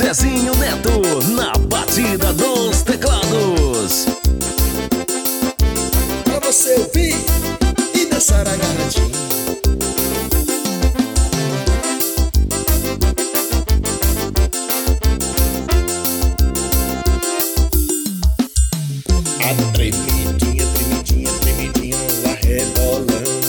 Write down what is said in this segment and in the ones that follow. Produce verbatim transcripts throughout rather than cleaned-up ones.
Zezinho Neto, na batida dos teclados. Pra você ouvir e dançar agarradinho. A tremidinha, tremidinha, tremidinha vai rebolando.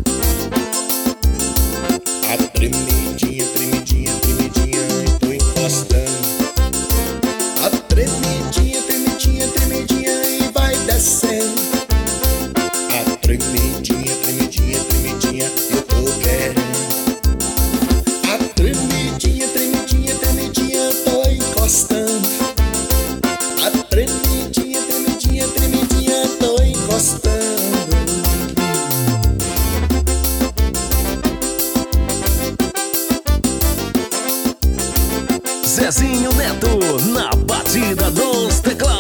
A tremidinha, tremidinha, tremidinha eu tô encostando. A tremidinha, tremidinha, tremidinha e vai descendo. A tremidinha, tremidinha, tremidinha eu tô querendo. A tremidinha, tremidinha, tremidinha eu tô encostando. A tremidinha, tremidinha, tremidinha eu tô encostando. Zezinho Neto, na batida dos teclados.